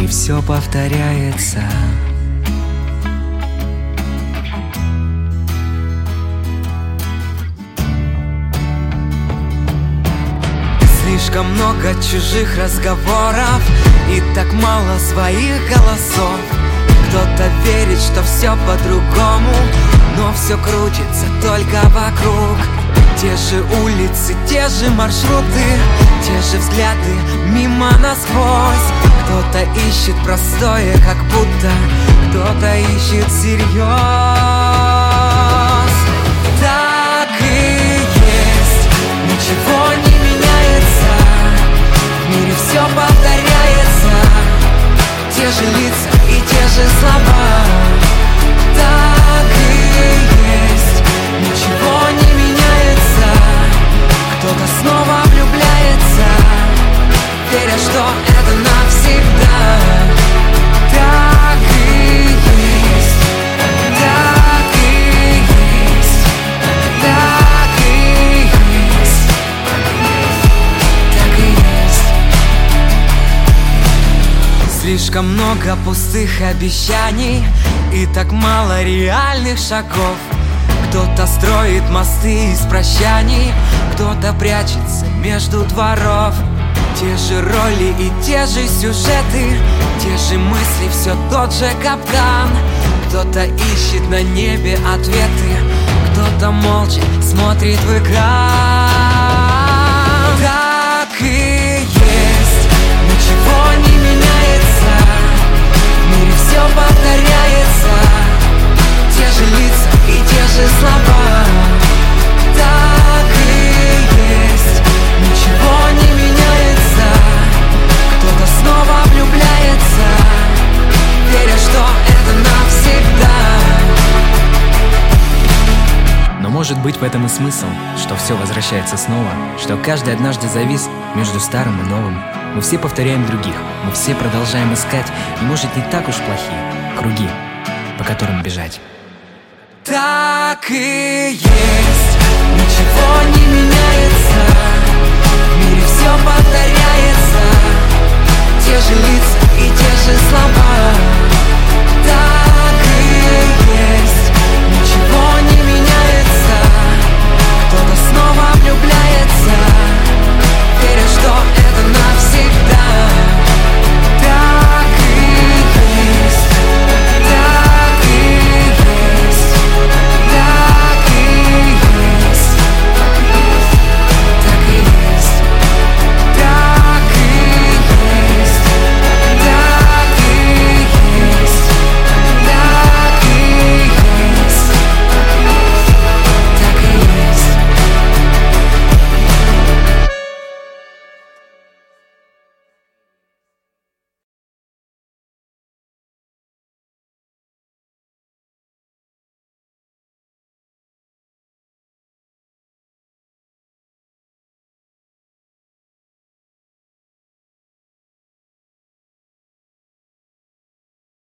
мире все повторяется. Слишком много чужих разговоров и так мало своих голосов. Кто-то верит, что все по-другому, но все крутится только вокруг. Те же улицы, те же маршруты, те же взгляды мимо насквозь. Кто-то ищет простое, как будто кто-то ищет всерьез. Так и есть, ничего не меняется, в мире все повторяется. Те же лица и те же слова. Так и есть, ничего не меняется. Кто-то снова влюбляется, веря, что это навсегда. Так и есть, так и есть, так и есть, так и есть. Слишком много пустых обещаний и так мало реальных шагов. Кто-то строит мосты из прощаний, кто-то прячется между дворов. Те же роли и те же сюжеты, те же мысли, все тот же капкан. Кто-то ищет на небе ответы, кто-то молча смотрит в экран. Так и есть, ничего не меняется, в мире все повторяется. Те же лица и те же слова. Так и есть, ничего не меняется. Кто-то снова влюбляется, веря, что это навсегда. Но может быть в этом и смысл, что все возвращается снова, что каждый однажды завис между старым и новым. Мы все повторяем других, мы все продолжаем искать, и может не так уж плохие круги, по которым бежать. Так и есть, ничего не меняется.